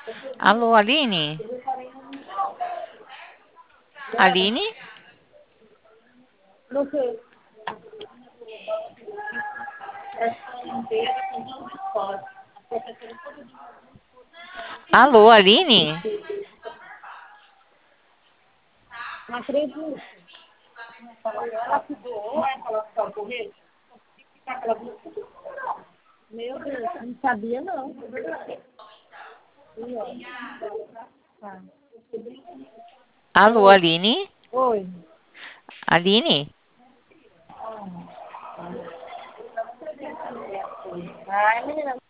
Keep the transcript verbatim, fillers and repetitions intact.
Alô, Aline? Aline? Não sei. Alô, Aline? Não acredito. Ela se doou, é aquela que tá correndo? Meu Deus, não sabia não. E, ó, tá. Alô, Oi. Aline? Oi. Aline? Ai, menina,